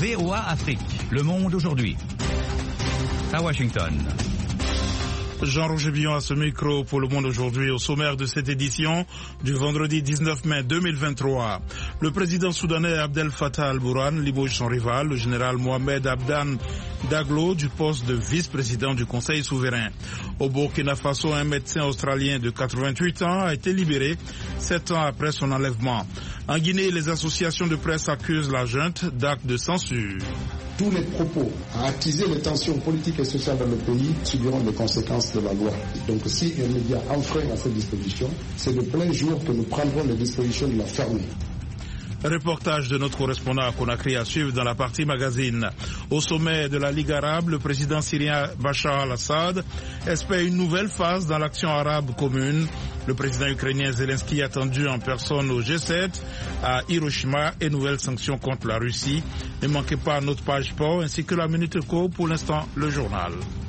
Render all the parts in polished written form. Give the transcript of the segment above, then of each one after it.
VOA Afrique. Le monde aujourd'hui. À Washington. Jean-Roger Billon à ce micro pour Le Monde aujourd'hui. Au sommaire de cette édition du vendredi 19 mai 2023. Le président soudanais Abdel Fattah al-Burhan limoge son rival, le général Mohamed Hamdan Daglo, du poste de vice-président du Conseil souverain. Au Burkina Faso, un médecin australien de 88 ans a été libéré 7 ans après son enlèvement. En Guinée, les associations de presse accusent la junte d'actes de censure. Tous les propos à attiser les tensions politiques et sociales dans le pays subiront les conséquences de la loi. Donc si un média enfreint à cette disposition, c'est de plein jour que nous prendrons les dispositions de la fermer. Reportage de notre correspondant à Conakry à suivre dans la partie magazine. Au sommet de la Ligue arabe, le président syrien Bachar al-Assad espère une nouvelle phase dans l'action arabe commune. Le président ukrainien Zelensky attendu en personne au G7 à Hiroshima et nouvelles sanctions contre la Russie. Ne manquez pas notre page sport ainsi que la Minute Éco. Pour l'instant, le journal.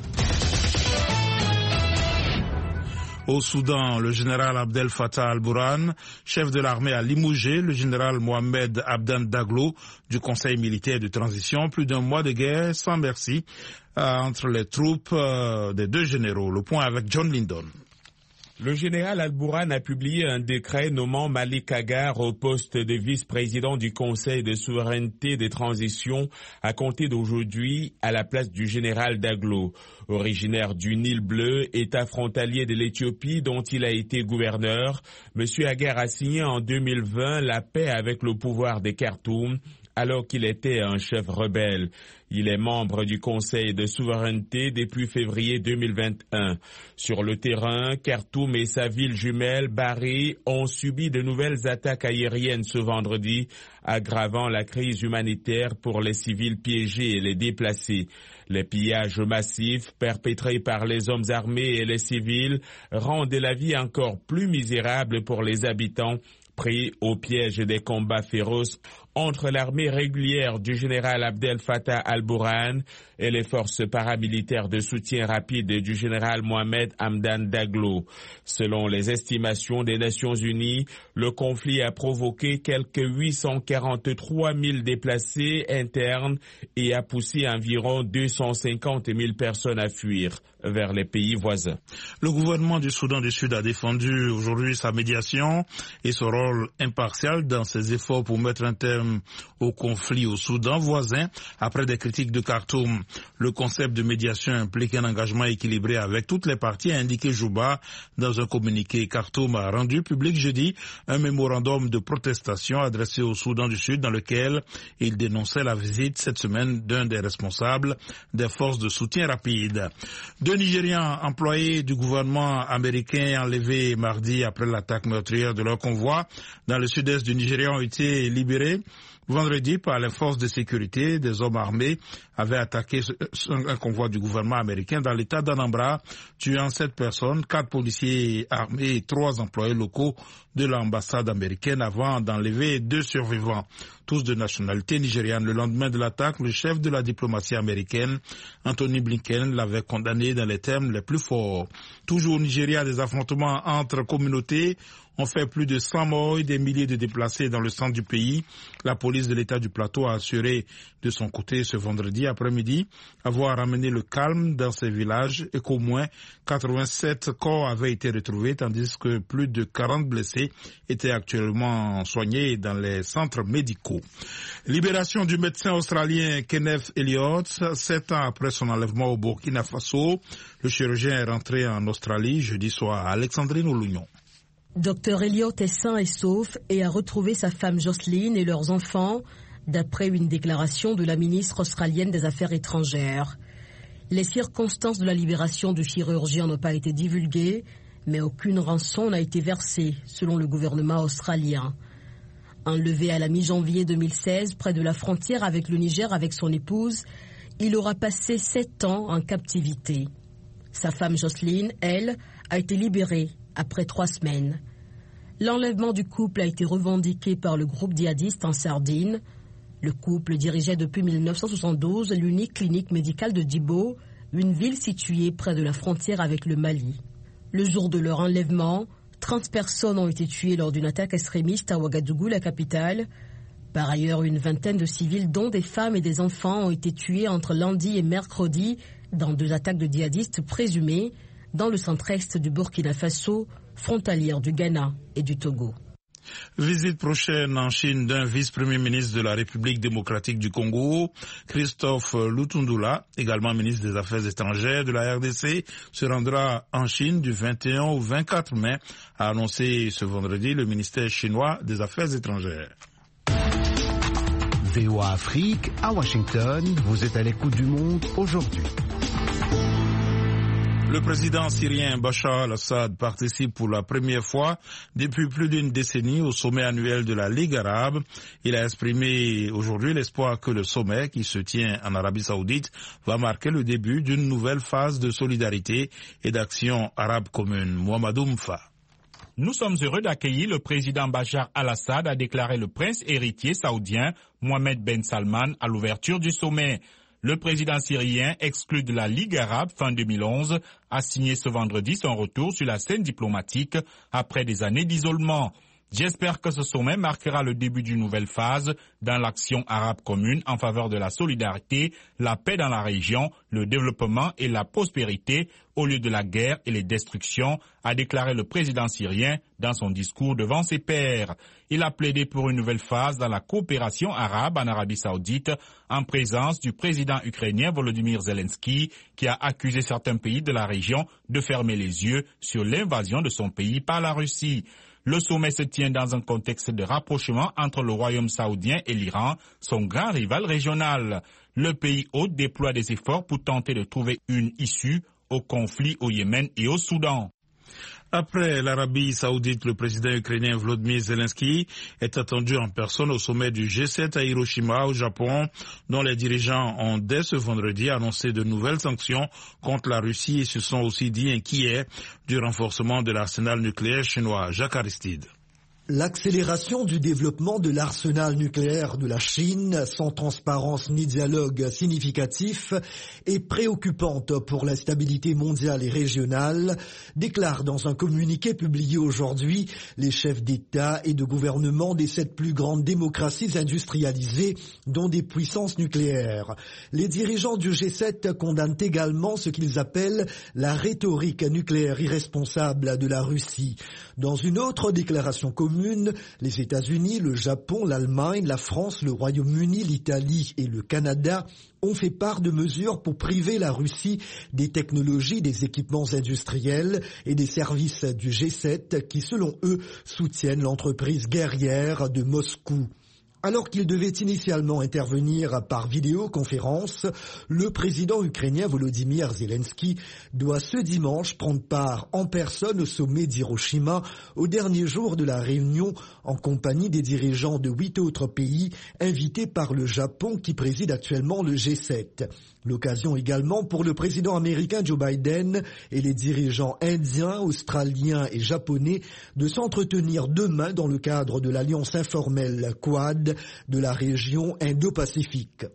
Au Soudan, le général Abdel Fattah al-Burhan, chef de l'armée, a limogé le général Mohamed Hamdan Daglo du Conseil militaire de transition. Plus d'un mois de guerre sans merci entre les troupes des deux généraux. Le point avec John Lindon. Le général al-Burhan a publié un décret nommant Malik Agar au poste de vice-président du Conseil de souveraineté de transition à compter d'aujourd'hui à la place du général Daglo. Originaire du Nil Bleu, État frontalier de l'Éthiopie dont il a été gouverneur, M. Agar a signé en 2020 la paix avec le pouvoir de Khartoum alors qu'il était un chef rebelle. Il est membre du Conseil de souveraineté depuis février 2021. Sur le terrain, Khartoum et sa ville jumelle, Bari, ont subi de nouvelles attaques aériennes ce vendredi, aggravant la crise humanitaire pour les civils piégés et les déplacés. Les pillages massifs perpétrés par les hommes armés et les civils rendent la vie encore plus misérable pour les habitants, pris au piège des combats féroces entre l'armée régulière du général Abdel Fattah al-Burhan et les forces paramilitaires de soutien rapide du général Mohamed Hamdan Daglo. Selon les estimations des Nations Unies, le conflit a provoqué quelques 843 000 déplacés internes et a poussé environ 250 000 personnes à fuir vers les pays voisins. Le gouvernement du Soudan du Sud a défendu aujourd'hui sa médiation et son rôle impartial dans ses efforts pour mettre un terme au conflit au Soudan voisin après des critiques de Khartoum. Le concept de médiation implique un engagement équilibré avec toutes les parties, a indiqué Juba dans un communiqué. Khartoum a rendu public jeudi un mémorandum de protestation adressé au Soudan du Sud dans lequel il dénonçait la visite cette semaine d'un des responsables des forces de soutien rapide. Deux Nigérians employés du gouvernement américain enlevés mardi après l'attaque meurtrière de leur convoi dans le sud-est du Nigeria ont été libérés vendredi par les forces de sécurité. Des hommes armés avaient attaqué un convoi du gouvernement américain dans l'état d'Anambra, tuant 7 personnes, 4 policiers armés et 3 employés locaux de l'ambassade américaine avant d'enlever 2 survivants, tous de nationalité nigériane. Le lendemain de l'attaque, le chef de la diplomatie américaine, Anthony Blinken, l'avait condamné dans les termes les plus forts. Toujours au Nigeria, des affrontements entre communautés ont fait plus de 100 morts et des milliers de déplacés dans le centre du pays. La police de l'État du Plateau a assuré de son côté ce vendredi après-midi avoir ramené le calme dans ces villages et qu'au moins 87 corps avaient été retrouvés, tandis que plus de 40 blessés étaient actuellement soignés dans les centres médicaux. Libération du médecin australien Kenneth Elliott, 7 ans après son enlèvement au Burkina Faso. Le chirurgien est rentré en Australie jeudi soir. Alexandrine Oulugnon. Dr Elliott est sain et sauf et a retrouvé sa femme Jocelyne et leurs enfants, d'après une déclaration de la ministre australienne des Affaires étrangères. Les circonstances de la libération du chirurgien n'ont pas été divulguées, mais aucune rançon n'a été versée, selon le gouvernement australien. Enlevé à la mi-janvier 2016 près de la frontière avec le Niger avec son épouse, il aura passé 7 ans en captivité. Sa femme Jocelyne, elle, a été libérée après 3 semaines. L'enlèvement du couple a été revendiqué par le groupe djihadiste en Sardine. Le couple dirigeait depuis 1972 l'unique clinique médicale de Djibo, une ville située près de la frontière avec le Mali. Le jour de leur enlèvement, 30 personnes ont été tuées lors d'une attaque extrémiste à Ouagadougou, la capitale. Par ailleurs, une vingtaine de civils, dont des femmes et des enfants, ont été tués entre lundi et mercredi dans 2 attaques de djihadistes présumées dans le centre-est du Burkina Faso, frontalière du Ghana et du Togo. Visite prochaine en Chine d'un vice-premier ministre de la République démocratique du Congo, Christophe Lutundula, également ministre des Affaires étrangères de la RDC, se rendra en Chine du 21 au 24 mai, a annoncé ce vendredi le ministère chinois des Affaires étrangères. VOA Afrique, à Washington, vous êtes à l'écoute du monde aujourd'hui. Le président syrien Bachar al-Assad participe pour la première fois depuis plus d'une décennie au sommet annuel de la Ligue arabe. Il a exprimé aujourd'hui l'espoir que le sommet, qui se tient en Arabie saoudite, va marquer le début d'une nouvelle phase de solidarité et d'action arabe commune. Mohamedou Mfa. Nous sommes heureux d'accueillir le président Bachar al-Assad, a déclaré le prince héritier saoudien Mohammed Ben Salman à l'ouverture du sommet. Le président syrien, exclu de la Ligue arabe fin 2011, a signé ce vendredi son retour sur la scène diplomatique après des années d'isolement. J'espère que ce sommet marquera le début d'une nouvelle phase dans l'action arabe commune en faveur de la solidarité, la paix dans la région, le développement et la prospérité au lieu de la guerre et les destructions, a déclaré le président syrien dans son discours devant ses pairs. Il a plaidé pour une nouvelle phase dans la coopération arabe en Arabie saoudite en présence du président ukrainien Volodymyr Zelensky, qui a accusé certains pays de la région de fermer les yeux sur l'invasion de son pays par la Russie. Le sommet se tient dans un contexte de rapprochement entre le royaume saoudien et l'Iran, son grand rival régional. Le pays hôte déploie des efforts pour tenter de trouver une issue au conflit au Yémen et au Soudan. Après l'Arabie saoudite, le président ukrainien Volodymyr Zelensky est attendu en personne au sommet du G7 à Hiroshima, au Japon, dont les dirigeants ont dès ce vendredi annoncé de nouvelles sanctions contre la Russie et se sont aussi dit inquiets du renforcement de l'arsenal nucléaire chinois. Jacques Aristide. L'accélération du développement de l'arsenal nucléaire de la Chine, sans transparence ni dialogue significatif, est préoccupante pour la stabilité mondiale et régionale, déclarent dans un communiqué publié aujourd'hui les chefs d'État et de gouvernement des 7 plus grandes démocraties industrialisées, dont des puissances nucléaires. Les dirigeants du G7 condamnent également ce qu'ils appellent la rhétorique nucléaire irresponsable de la Russie. Dans une autre déclaration commune, les États-Unis, le Japon, l'Allemagne, la France, le Royaume-Uni, l'Italie et le Canada ont fait part de mesures pour priver la Russie des technologies, des équipements industriels et des services du G7 qui, selon eux, soutiennent l'entreprise guerrière de Moscou. Alors qu'il devait initialement intervenir par vidéoconférence, le président ukrainien Volodymyr Zelensky doit ce dimanche prendre part en personne au sommet d'Hiroshima au dernier jour de la réunion en compagnie des dirigeants de 8 autres pays invités par le Japon qui préside actuellement le G7. L'occasion également pour le président américain Joe Biden et les dirigeants indiens, australiens et japonais de s'entretenir demain dans le cadre de l'alliance informelle Quad de la région Indo-Pacifique.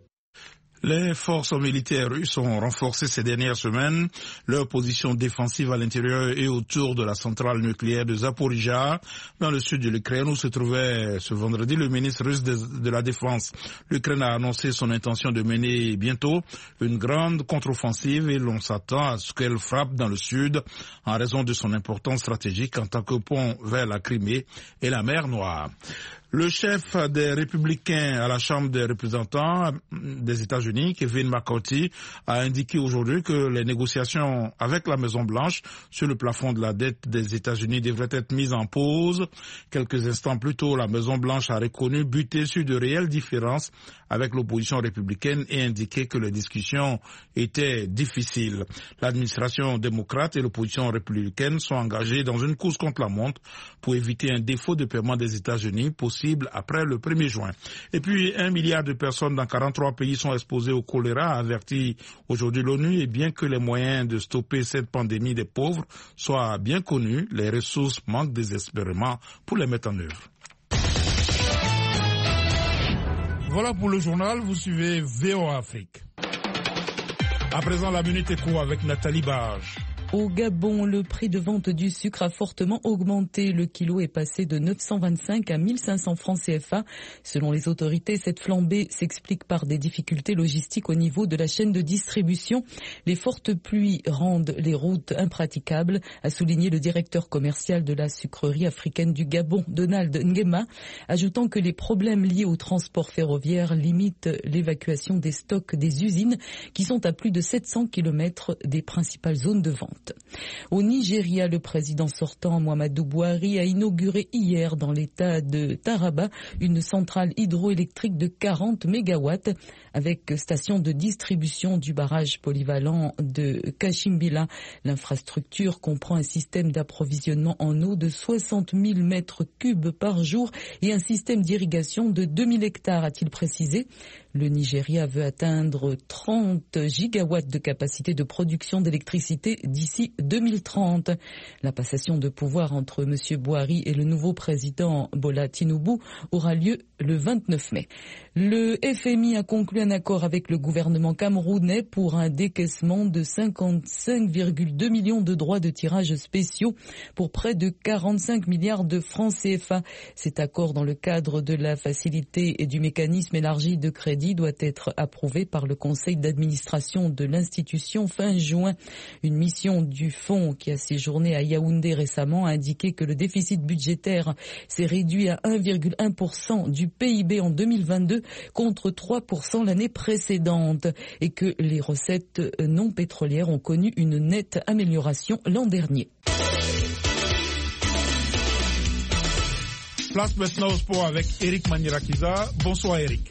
Les forces militaires russes ont renforcé ces dernières semaines leur position défensive à l'intérieur et autour de la centrale nucléaire de Zaporizhzhia, dans le sud de l'Ukraine, où se trouvait ce vendredi le ministre russe de la Défense. L'Ukraine a annoncé son intention de mener bientôt une grande contre-offensive et l'on s'attend à ce qu'elle frappe dans le sud en raison de son importance stratégique en tant que pont vers la Crimée et la mer Noire. Le chef des Républicains à la Chambre des représentants des États-Unis, Kevin McCarthy, a indiqué aujourd'hui que les négociations avec la Maison-Blanche sur le plafond de la dette des États-Unis devraient être mises en pause. Quelques instants plus tôt, la Maison-Blanche a reconnu buter sur de réelles différences avec l'opposition républicaine et indiqué que les discussions étaient difficiles. L'administration démocrate et l'opposition républicaine sont engagées dans une course contre la montre pour éviter un défaut de paiement des États-Unis possible après le 1er juin. Et puis, 1 milliard de personnes dans 43 pays sont exposées au choléra, a averti aujourd'hui l'ONU, et bien que les moyens de stopper cette pandémie des pauvres soient bien connus, les ressources manquent désespérément pour les mettre en œuvre. Voilà pour le journal, vous suivez VOA Afrique. À présent, la Minute Éco avec Nathalie Barge. Au Gabon, le prix de vente du sucre a fortement augmenté. Le kilo est passé de 925 à 1500 francs CFA. Selon les autorités, cette flambée s'explique par des difficultés logistiques au niveau de la chaîne de distribution. Les fortes pluies rendent les routes impraticables, a souligné le directeur commercial de la sucrerie africaine du Gabon, Donald Nguema, ajoutant que les problèmes liés au transport ferroviaire limitent l'évacuation des stocks des usines qui sont à plus de 700 km des principales zones de vente. Au Nigeria, le président sortant Muhammadu Buhari a inauguré hier dans l'état de Taraba une centrale hydroélectrique de 40 mégawatts avec station de distribution du barrage polyvalent de Kashimbila. L'infrastructure comprend un système d'approvisionnement en eau de 60 000 mètres cubes par jour et un système d'irrigation de 2000 hectares, a-t-il précisé. Le Nigeria veut atteindre 30 gigawatts de capacité de production d'électricité d'ici 2030. La passation de pouvoir entre M. Buhari et le nouveau président Bola Tinubu aura lieu le 29 mai. Le FMI a conclu un accord avec le gouvernement camerounais pour un décaissement de 55,2 millions de droits de tirage spéciaux pour près de 45 milliards de francs CFA. Cet accord, dans le cadre de la facilité et du mécanisme élargi de crédit, doit être approuvé par le conseil d'administration de l'institution fin juin. Une mission du fonds qui a séjourné à Yaoundé récemment a indiqué que le déficit budgétaire s'est réduit à 1,1% du PIB en 2022 contre 3% l'année précédente et que les recettes non pétrolières ont connu une nette amélioration l'an dernier. Place maintenant au sport avec Eric Manirakiza. Bonsoir Eric.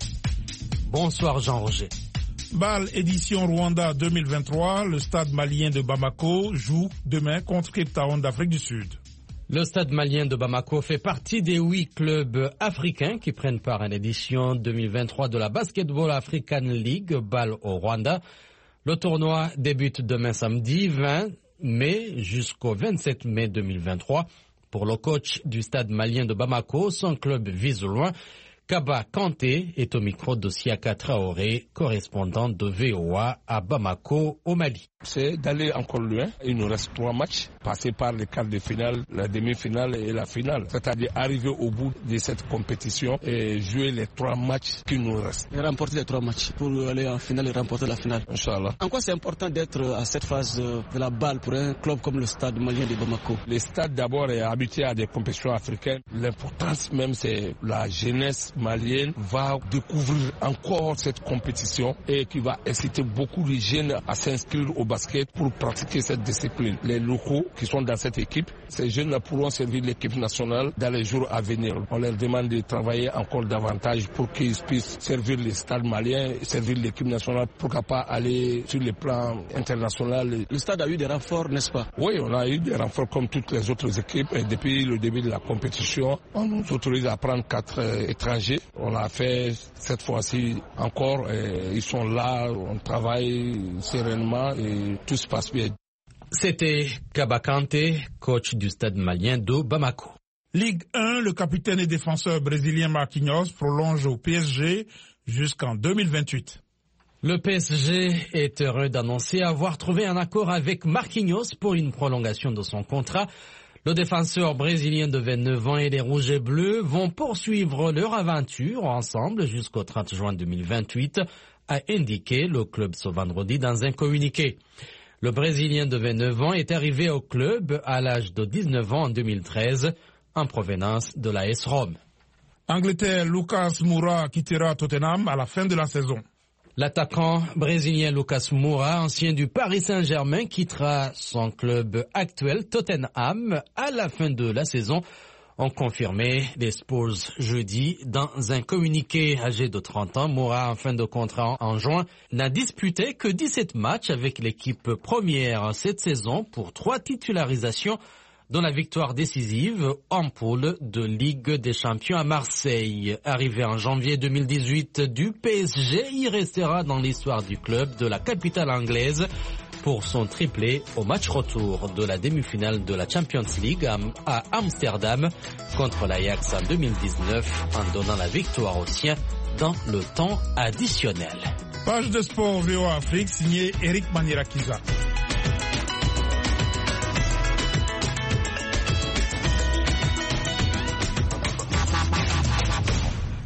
Bonsoir Jean-Roger. BAL édition Rwanda 2023, le stade malien de Bamako joue demain contre Cape Town d'Afrique du Sud. Le stade malien de Bamako fait partie des 8 clubs africains qui prennent part à l'édition 2023 de la Basketball African League BAL au Rwanda. Le tournoi débute demain samedi 20 mai jusqu'au 27 mai 2023. Pour le coach du stade malien de Bamako, son club vise loin. Kaba Kanté est au micro de Siaka Traoré, correspondant de VOA à Bamako, au Mali. C'est d'aller encore loin. Il nous reste 3 matchs, passer par les quarts de finale, la demi-finale et la finale. C'est-à-dire arriver au bout de cette compétition et jouer les 3 matchs qui nous restent. Et remporter les 3 matchs pour aller en finale et remporter la finale. Inch'Allah. En quoi c'est important d'être à cette phase de la balle pour un club comme le stade malien de Bamako? Le stade d'abord est habitué à des compétitions africaines. L'importance même c'est la jeunesse malienne va découvrir encore cette compétition et qui va inciter beaucoup de jeunes à s'inscrire au basket pour pratiquer cette discipline. Les locaux qui sont dans cette équipe, ces jeunes pourront servir l'équipe nationale dans les jours à venir. On leur demande de travailler encore davantage pour qu'ils puissent servir le stade malien, servir l'équipe nationale, pourquoi pas aller sur le plan international. Le stade a eu des renforts, n'est-ce pas? Oui, on a eu des renforts comme toutes les autres équipes et depuis le début de la compétition, on nous autorise à prendre 4 étrangers. On l'a fait cette fois-ci encore et ils sont là, on travaille sereinement et tout se passe bien. C'était Kaba Kanté, coach du stade malien de Bamako. Ligue 1, le capitaine et défenseur brésilien Marquinhos prolonge au PSG jusqu'en 2028. Le PSG est heureux d'annoncer avoir trouvé un accord avec Marquinhos pour une prolongation de son contrat. Le défenseur brésilien de 29 ans et les Rouges et Bleus vont poursuivre leur aventure ensemble jusqu'au 30 juin 2028, a indiqué le club ce vendredi dans un communiqué. Le Brésilien de 29 ans est arrivé au club à l'âge de 19 ans en 2013, en provenance de l'AS Rome. Angleterre, Lucas Moura quittera Tottenham à la fin de la saison. L'attaquant brésilien Lucas Moura, ancien du Paris Saint-Germain, quittera son club actuel Tottenham à la fin de la saison, ont confirmé les Spurs jeudi. Dans un communiqué. Âgé de 30 ans, Moura, en fin de contrat en juin, n'a disputé que 17 matchs avec l'équipe première cette saison pour 3 titularisations, dont la victoire décisive en poule de Ligue des Champions à Marseille. Arrivé en janvier 2018 du PSG, il restera dans l'histoire du club de la capitale anglaise pour son triplé au match retour de la demi-finale de la Champions League à Amsterdam contre l'Ajax en 2019 en donnant la victoire aux siens dans le temps additionnel. Page de sport VOA Afrique signée Eric Manirakiza.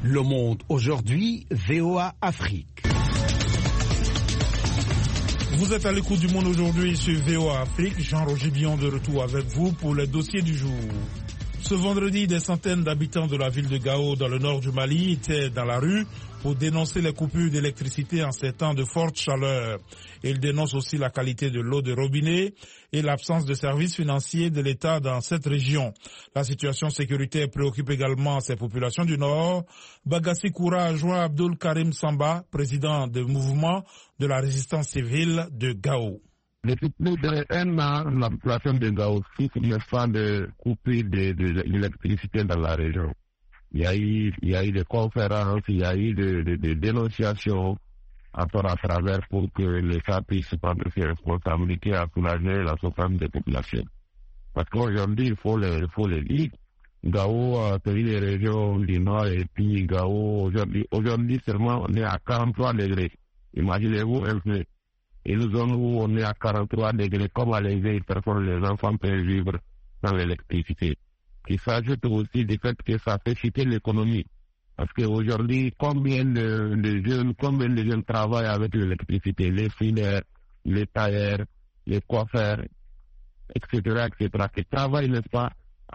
Le Monde aujourd'hui, VOA Afrique. Vous êtes à l'écoute du Monde aujourd'hui sur VOA Afrique. Jean-Roger Billon de retour avec vous pour le dossier du jour. Ce vendredi, des centaines d'habitants de la ville de Gao, dans le nord du Mali, étaient dans la rue pour dénoncer les coupures d'électricité en ces temps de forte chaleur. Ils dénoncent aussi la qualité de l'eau de robinet et l'absence de services financiers de l'État dans cette région. La situation sécuritaire préoccupe également ces populations du Nord. Bagassi Koura a joint Abdul Karim Samba, président du mouvement de la résistance civile de Gao. Depuis plus d'un an, la population de Gao souffre de coupure de l'électricité dans la région. Il y a eu des conférences, il y a eu des dénonciations à travers pour que l'État puisse prendre ses responsabilités à soulager la souffrance des populations. Parce qu'aujourd'hui, il faut le dire, Gao, c'est une région du Nord et puis Gao, aujourd'hui seulement on est à 43 degrés. Imaginez-vous un peu. Et nous zones où on est à 43 degrés, comment les personnes, les enfants peuvent vivre sans l'électricité. Qui s'ajoute aussi du fait que ça fait chuter l'économie. Parce qu'aujourd'hui, combien de jeunes travaillent avec l'électricité, les fileurs, les tailleurs, les coiffeurs, etc., qui travaillent, n'est-ce pas,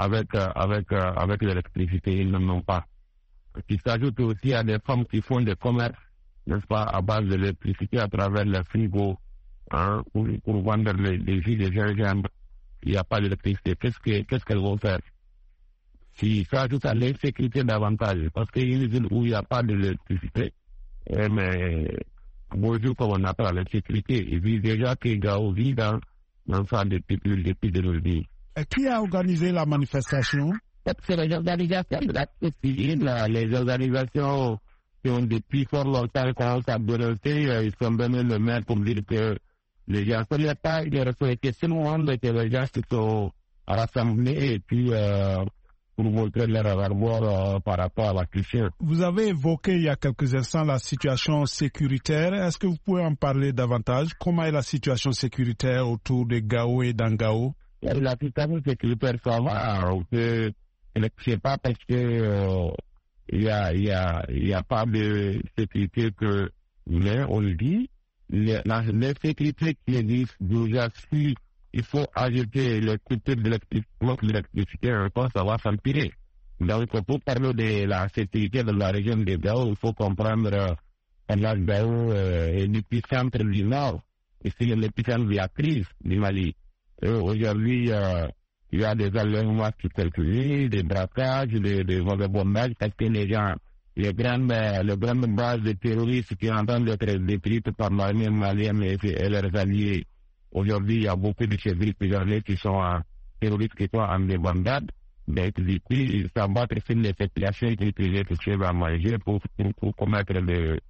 avec l'électricité, ils n'en ont pas. Qui s'ajoute aussi à des femmes qui font des commerces, n'est-ce pas, à base de l'électricité à travers le frigo, hein, pour vendre les jus de gingembre. Il n'y a pas d'électricité. Qu'est-ce qu'elles vont faire? Si ça ajoute à l'insécurité davantage, parce qu'il y a une ville où il n'y a pas d'électricité, mais bonjour, comme on appelle l'insécurité, il vit déjà que Gao vit dans ça depuis de nos vies. Qui a organisé la manifestation? C'est les organisations de la société civile, les organisations qui ont depuis fort longtemps commencé à dénoncer, ils sont venus le maire pour dire que les gens ne sont pas, ils ont été seulement que les gens se sont rassemblés et puis pour montrer leur alarme par rapport à la question. Vous avez évoqué il y a quelques instants la situation sécuritaire. Est-ce que vous pouvez en parler davantage? Comment est la situation sécuritaire autour de Gao et d'Angao? La situation sécuritaire, ça va. Je ne sais pas parce que il y a pas de sécurité mais on le dit. L'insécurité qui existe déjà si il faut ajouter le culture de l'électricité, ça va s'empirer. Donc, pour parler de la sécurité de la région de Gao, il faut comprendre que la Gao est l'épicentre du Nord, et c'est l'épicentre de la crise du Mali. Aujourd'hui, il y a des enlèvements qui circulent, des braquages, des vagabondages, parce que les gens, les grandes bases de terroristes qui entendent être détruites par l'armée malienne et leurs alliés. Aujourd'hui, il y a beaucoup de civils prisonniers qui sont terroristes qui sont en débandade. Donc, du coup, ils s'abattent sur les populations qui peuvent à manger pour commettre des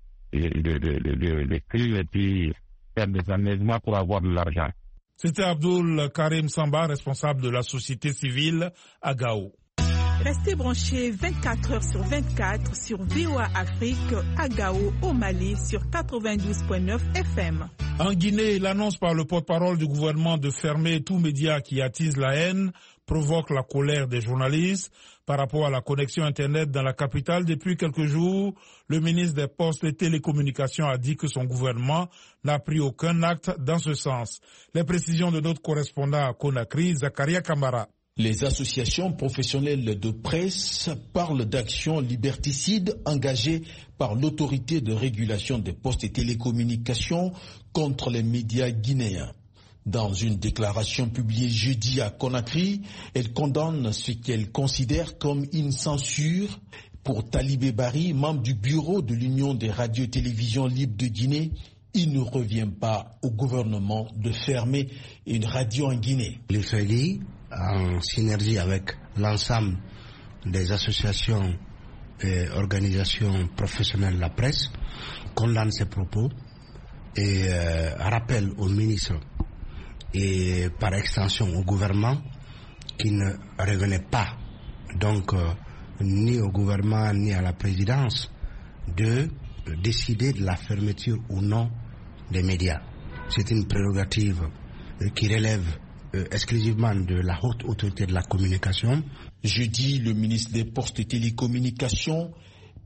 crimes et puis faire des enlèvements pour avoir de l'argent. C'était Abdul Karim Samba, responsable de la société civile à Gao. Restez branchés 24 heures sur 24 sur VOA Afrique à Gao, au Mali, sur 92.9 FM. En Guinée, l'annonce par le porte-parole du gouvernement de fermer tout média qui attise la haine provoque la colère des journalistes. Par rapport à la connexion Internet dans la capitale, depuis quelques jours, le ministre des Postes et Télécommunications a dit que son gouvernement n'a pris aucun acte dans ce sens. Les précisions de notre correspondant à Conakry, Zakaria Kamara. Les associations professionnelles de presse parlent d'actions liberticides engagées par l'autorité de régulation des postes et télécommunications contre les médias guinéens. Dans une déclaration publiée jeudi à Conakry, elle condamne ce qu'elle considère comme une censure. Pour Talibé Bari, membre du bureau de l'Union des radios et télévisions libres de Guinée, il ne revient pas au gouvernement de fermer une radio en Guinée. Le FELI, en synergie avec l'ensemble des associations et organisations professionnelles de la presse, condamne ces propos et rappelle au ministre et par extension au gouvernement qui ne revenait pas donc ni au gouvernement ni à la présidence de décider de la fermeture ou non des médias. C'est une prérogative qui relève exclusivement de la haute autorité de la communication. Jeudi, le ministre des Postes et Télécommunications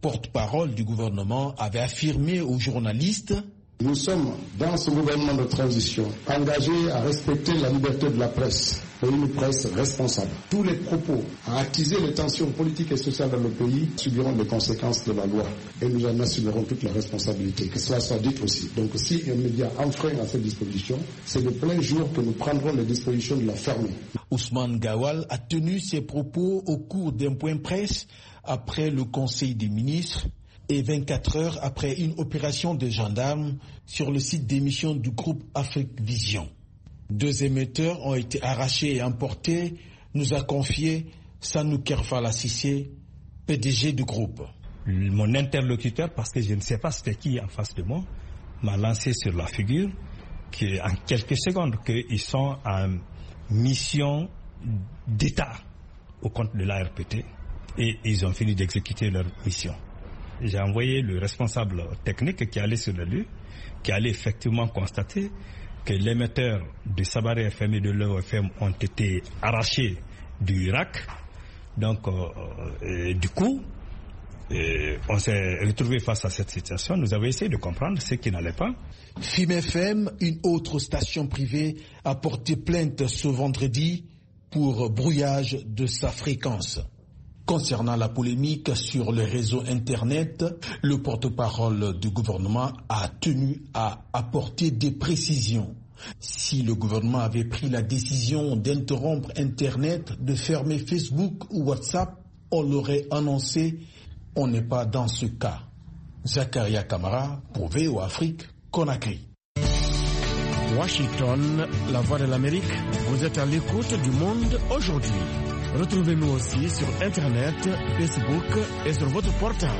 porte-parole du gouvernement, avait affirmé aux journalistes: nous sommes dans ce gouvernement de transition engagés à respecter la liberté de la presse et une presse responsable. Tous les propos à attiser les tensions politiques et sociales dans le pays subiront les conséquences de la loi et nous en assumerons toute la responsabilité, que cela soit dit aussi. Donc si un média enfreint à cette disposition, c'est de plein jour que nous prendrons les dispositions de la fermer. Ousmane Gawal a tenu ses propos au cours d'un point presse après le Conseil des ministres et 24 heures après une opération de gendarmes sur le site d'émission du groupe Afrique Vision. 2 émetteurs ont été arrachés et emportés, nous a confié Sanou Kerfala Sissé, PDG du groupe. Mon interlocuteur, parce que je ne sais pas c'était qui en face de moi, m'a lancé sur la figure qu'en quelques secondes qu'ils sont en mission d'État au compte de l'ARPT et ils ont fini d'exécuter leur mission. J'ai envoyé le responsable technique qui allait sur le lieu, qui allait effectivement constater que l'émetteur de Sabaré FM et de Leo FM ont été arrachés du Irak. Donc, du coup, on s'est retrouvé face à cette situation. Nous avons essayé de comprendre ce qui n'allait pas. FIM FM, une autre station privée, a porté plainte ce vendredi pour brouillage de sa fréquence. Concernant la polémique sur le réseau Internet, le porte-parole du gouvernement a tenu à apporter des précisions. Si le gouvernement avait pris la décision d'interrompre Internet, de fermer Facebook ou WhatsApp, on l'aurait annoncé. On n'est pas dans ce cas. Zakaria Kamara pour VOA Afrique, Conakry. Washington, la voix de l'Amérique, vous êtes à l'écoute du monde aujourd'hui. Retrouvez-nous aussi sur Internet, Facebook et sur votre portable.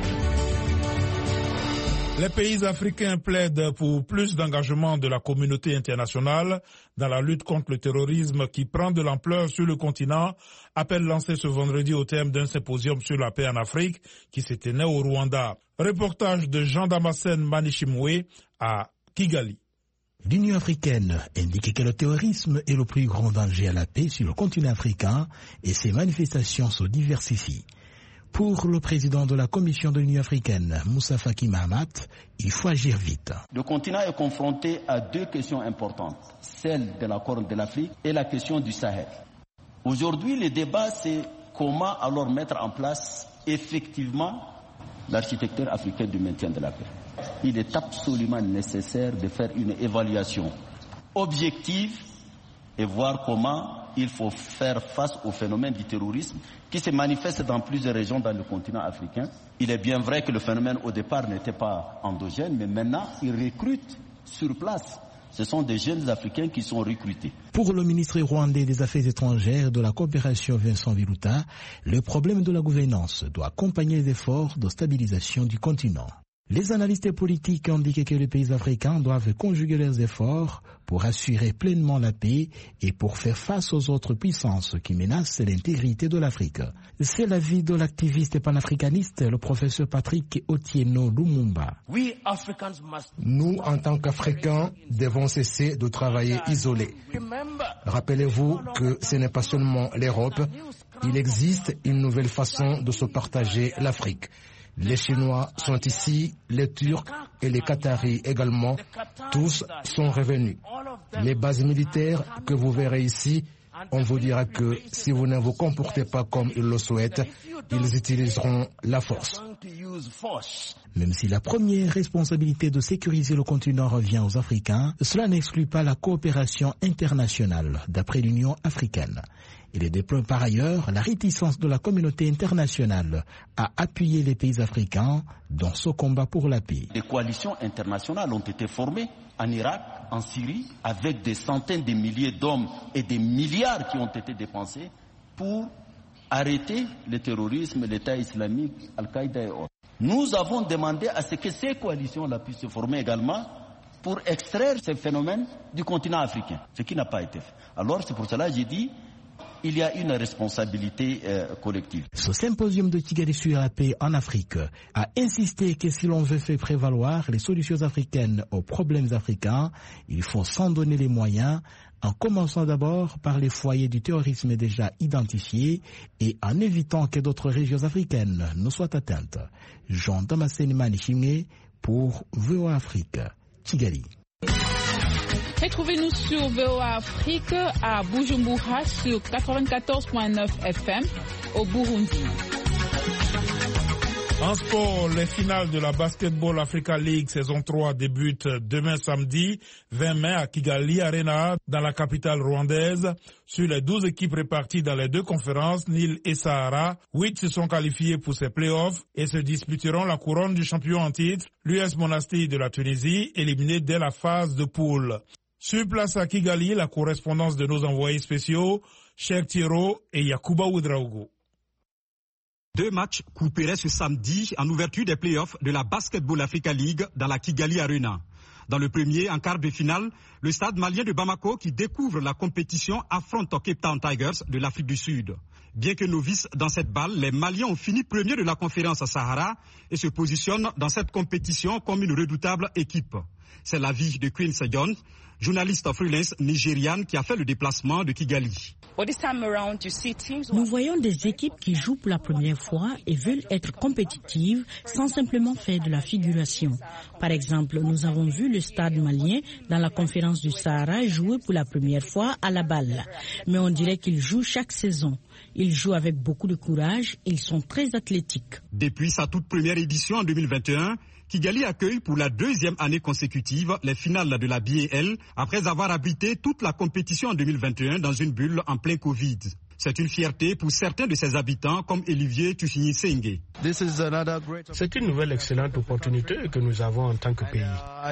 Les pays africains plaident pour plus d'engagement de la communauté internationale dans la lutte contre le terrorisme qui prend de l'ampleur sur le continent. Appel lancé ce vendredi au terme d'un symposium sur la paix en Afrique qui s'est tenu au Rwanda. Reportage de Jean-Damascène Manishimwe à Kigali. L'Union africaine indique que le terrorisme est le plus grand danger à la paix sur le continent africain et ses manifestations se diversifient. Pour le président de la Commission de l'Union africaine, Moussa Faki Mahamat, il faut agir vite. Le continent est confronté à 2 questions importantes, celle de la Corne de l'Afrique et la question du Sahel. Aujourd'hui, le débat, c'est comment alors mettre en place effectivement l'architecture africaine du maintien de la paix. Il est absolument nécessaire de faire une évaluation objective et voir comment il faut faire face au phénomène du terrorisme qui se manifeste dans plusieurs régions dans le continent africain. Il est bien vrai que le phénomène au départ n'était pas endogène, mais maintenant il recrute sur place. Ce sont des jeunes Africains qui sont recrutés. Pour le ministre rwandais des Affaires étrangères et de la coopération Vincent Biruta, le problème de la gouvernance doit accompagner les efforts de stabilisation du continent. Les analystes politiques indiquent que les pays africains doivent conjuguer leurs efforts pour assurer pleinement la paix et pour faire face aux autres puissances qui menacent l'intégrité de l'Afrique. C'est l'avis de l'activiste panafricaniste, le professeur Patrick Otieno Lumumba. Nous, en tant qu'Africains, devons cesser de travailler isolés. Rappelez-vous que ce n'est pas seulement l'Europe, il existe une nouvelle façon de se partager l'Afrique. Les Chinois sont ici, les Turcs et les Qataris également, tous sont revenus. Les bases militaires que vous verrez ici, on vous dira que si vous ne vous comportez pas comme ils le souhaitent, ils utiliseront la force. Même si la première responsabilité de sécuriser le continent revient aux Africains, cela n'exclut pas la coopération internationale, d'après l'Union africaine. Il déplore par ailleurs la réticence de la communauté internationale à appuyer les pays africains dans ce combat pour la paix. Des coalitions internationales ont été formées en Irak, en Syrie, avec des centaines de milliers d'hommes et des milliards qui ont été dépensés pour arrêter le terrorisme, l'État islamique, Al-Qaïda et autres. Nous avons demandé à ce que ces coalitions-là puissent se former également pour extraire ces phénomènes du continent africain, ce qui n'a pas été fait. Alors c'est pour cela que j'ai dit il y a une responsabilité collective. Ce symposium de Kigali sur la paix en Afrique a insisté que si l'on veut faire prévaloir les solutions africaines aux problèmes africains, il faut s'en donner les moyens en commençant d'abord par les foyers du terrorisme déjà identifiés et en évitant que d'autres régions africaines ne soient atteintes. Jean Damascene Manichimé pour VOA Afrique, Kigali. Retrouvez-nous sur VOA Afrique à Bujumbura sur 94.9 FM au Burundi. En sport, les finales de la Basketball Africa League saison 3 débutent demain samedi 20 mai à Kigali Arena dans la capitale rwandaise. Sur les 12 équipes réparties dans les deux conférences, Nil et Sahara, 8 se sont qualifiés pour ces playoffs et se disputeront la couronne du champion en titre, l'US Monastir de la Tunisie, éliminé dès la phase de poule. Sur place à Kigali, la correspondance de nos envoyés spéciaux, Cheikh Thiro et Yacouba Ouedraogo. 2 matchs couperaient ce samedi en ouverture des playoffs de la Basketball Africa League dans la Kigali Arena. Dans le premier, en quart de finale, le stade malien de Bamako qui découvre la compétition affronte Cape Town Tigers de l'Afrique du Sud. Bien que novices dans cette balle, les Maliens ont fini premiers de la conférence Sahara et se positionnent dans cette compétition comme une redoutable équipe. C'est l'avis de Quincy Jones, journaliste freelance nigériane qui a fait le déplacement de Kigali. Nous voyons des équipes qui jouent pour la première fois et veulent être compétitives sans simplement faire de la figuration. Par exemple, nous avons vu le stade malien dans la conférence du Sahara jouer pour la première fois à la balle. Mais on dirait qu'ils jouent chaque saison. Ils jouent avec beaucoup de courage et ils sont très athlétiques. Depuis sa toute première édition en 2021, Kigali accueille pour la 2e année consécutive les finales de la BAL après avoir abrité toute la compétition en 2021 dans une bulle en plein Covid. C'est une fierté pour certains de ses habitants comme Olivier Tuchini Senge. C'est une nouvelle excellente opportunité que nous avons en tant que pays.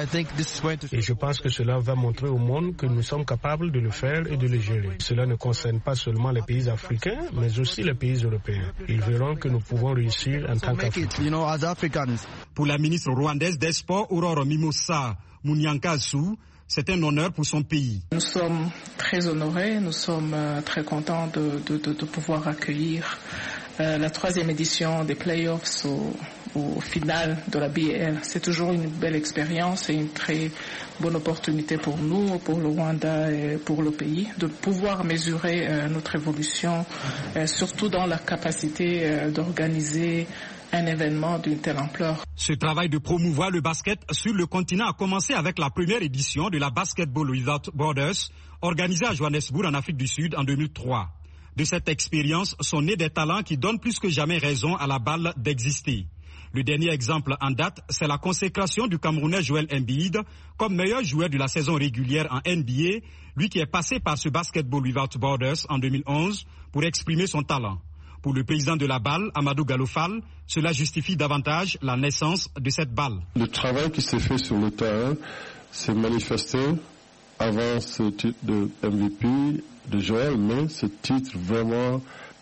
Et je pense que cela va montrer au monde que nous sommes capables de le faire et de le gérer. Cela ne concerne pas seulement les pays africains, mais aussi les pays européens. Ils verront que nous pouvons réussir en tant qu'Africains. Pour la ministre rwandaise des Sports, Aurore Mimosa Munyankazu, c'est un honneur pour son pays. Nous sommes très honorés, nous sommes très contents de pouvoir accueillir la 3e édition des playoffs au final de la BAL. C'est toujours une belle expérience et une très bonne opportunité pour nous, pour le Rwanda et pour le pays, de pouvoir mesurer notre évolution, surtout dans la capacité d'organiser un événement d'une telle ampleur. Ce travail de promouvoir le basket sur le continent a commencé avec la première édition de la Basketball Without Borders, organisée à Johannesburg en Afrique du Sud en 2003. De cette expérience sont nés des talents qui donnent plus que jamais raison à la balle d'exister. Le dernier exemple en date, c'est la consécration du Camerounais Joel Embiid comme meilleur joueur de la saison régulière en NBA, lui qui est passé par ce Basketball Without Borders en 2011 pour exprimer son talent. Pour le président de la balle, Amadou Gallo Fall, cela justifie davantage la naissance de cette balle. Le travail qui s'est fait sur le terrain s'est manifesté avant ce titre de MVP de Joël, mais ce titre vraiment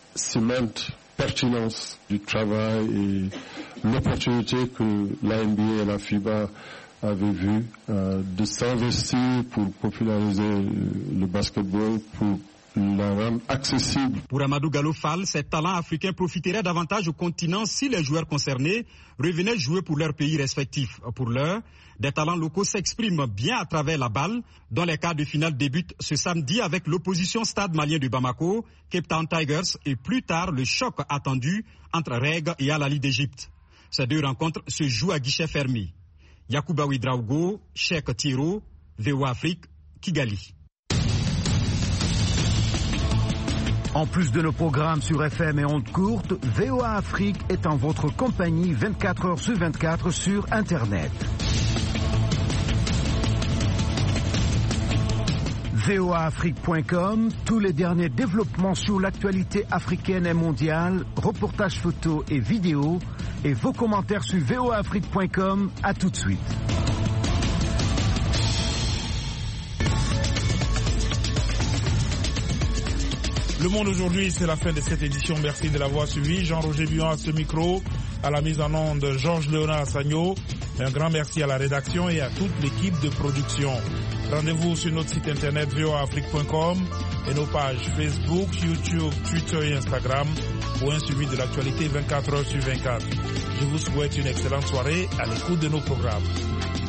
cimente pertinence du travail et l'opportunité que la NBA et la FIBA avaient vu de s'investir pour populariser le basketball, pour la rendre accessible. Pour Amadou Gallo Fall, ces talents africains profiteraient davantage au continent si les joueurs concernés revenaient jouer pour leur pays respectif. Pour l'heure, des talents locaux s'expriment bien à travers la balle, dont les quarts de finale débutent ce samedi avec l'opposition Stade malien de Bamako, Cape Town Tigers et plus tard le choc attendu entre Reg et Al Ahly d'Égypte. Ces deux rencontres se jouent à guichet fermé. Yacouba Ouedraogo, Cheikh Thiro, VOA Afrique, Kigali. En plus de nos programmes sur FM et ondes courtes, VOA Afrique est en votre compagnie 24 heures sur 24 sur Internet. voaafrique.com, tous les derniers développements sur l'actualité africaine et mondiale, reportages photos et vidéos, et vos commentaires sur voaafrique.com. À tout de suite. Le Monde aujourd'hui, c'est la fin de cette édition. Merci de l'avoir suivi. Jean-Roger Buon à ce micro, à la mise en onde Georges Léonard Sagno. Un grand merci à la rédaction et à toute l'équipe de production. Rendez-vous sur notre site internet voaafrique.com et nos pages Facebook, YouTube, Twitter et Instagram pour un suivi de l'actualité 24 heures sur 24. Je vous souhaite une excellente soirée à l'écoute de nos programmes.